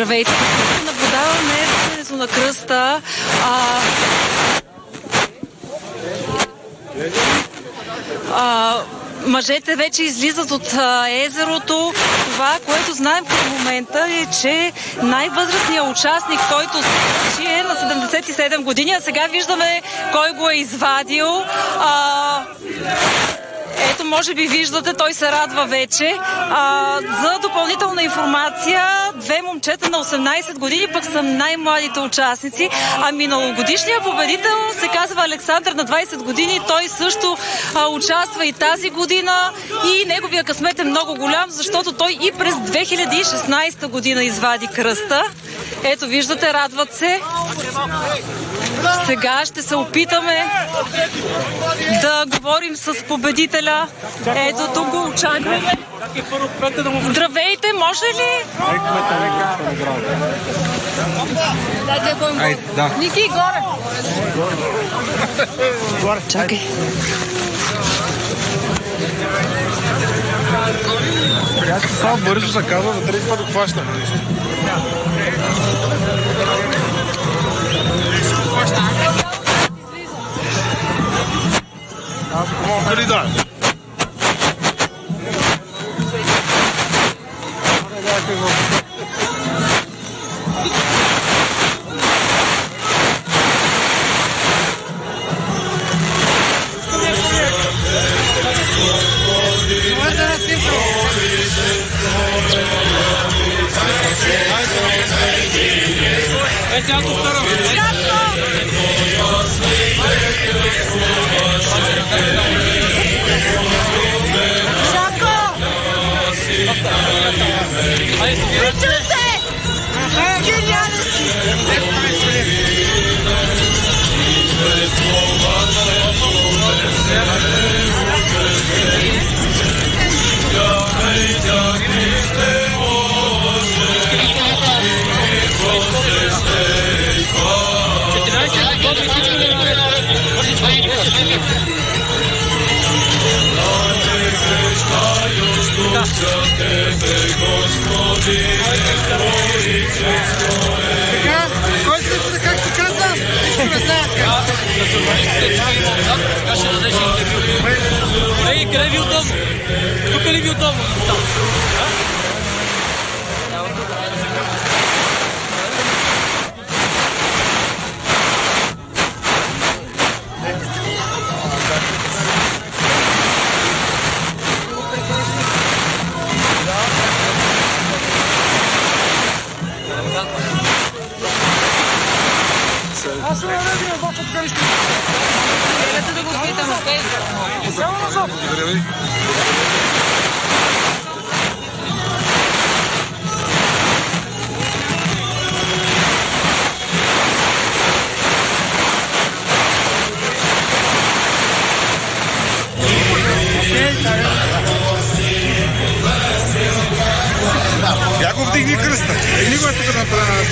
Здравейте! Наблюдаваме вдигането на кръста. Мъжете вече излизат от езерото. Това, което знаем в момента е, че най-възрастният участник, който е на 77 години, а сега виждаме кой го е извадил. Ето, може би виждате, той се радва вече. За допълнителна информация, две момчета на 18 години пък са най-младите участници. Миналогодишният победител се казва Александър на 20 години. Той също участва и тази година и неговия късмет е много голям, защото той и през 2016 година извади кръста. Ето, виждате, радват се. Сега ще се опитаме да говорим с победителя. Ето, тук го очакваме. Здравейте, може ли? Ники, горе! Чакай. Само бързо се казва, за трети път го хваща. Мога ли да? Къде ви удобно? Тук ли ви удобно? Аз се наведим в откъдещи. Елете да го питам, окей? Само назад. Благодаря ви. Я го вдигни кръста. Или го е тук направена.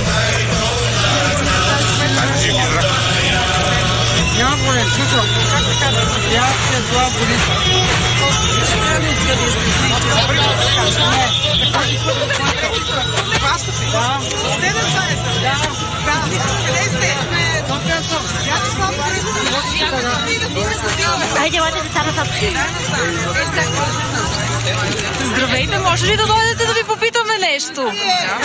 Няма проблем, слушам. Как се казва? Тя се зла Борисов. Хайде, лайте деца назад. Здравейте, може ли да дойдете да ви попитаме нещо?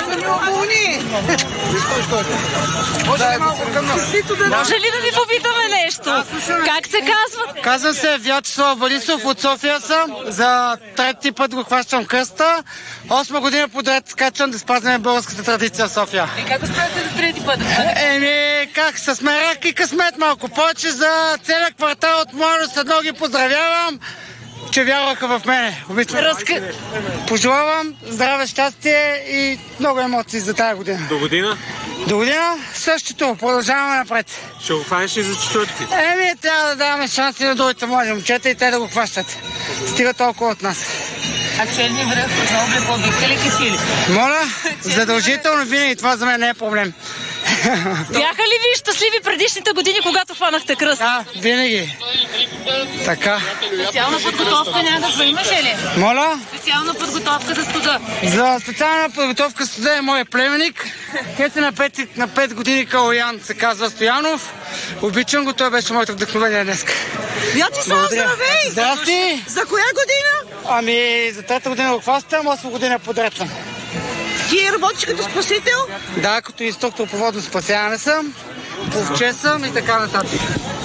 Може ли да ви попитаме нещо? Как се казва? Казвам се Вячеслав Борисов, от София съм. За трети път го хващам кръста. 8 година подред скачам да спазваме българската традиция в София. И как успяхте за трети път? Как? С мерак и късмет малко повече за целия квартал от младост. Едно ги поздравявам, че вярваха в мене. Пожелавам здраве, щастие и много емоции за тази година. До година? До година същото. Продължаваме напред. Ще го хванеш и за четвъртки? Трябва да даваме шанси на другите млади момчета и те да го хващат. Стига толкова от нас. А черни връх на облепо бихте ли качили? Моля, задължително винаги. Това за мен не е проблем. Бяха ли ви щастливи предишните години, когато хванахте кръст? Да, винаги. Така. Специална подготовка някаква имаше ли? Моля? Специална подготовка за студа. За специална подготовка студа е моят племенник. Кете на 5 години Калоян се казва Стоянов. Обичам го, той беше моето вдъхновение днес. Вятислав, здравей! Здрасти! За коя година? Ами, за 3-та година го хващам, 8 година подред съм. Ти работиш като спасител? Да, като инструктор по водно спасяване съм, пловче съм и така нататък.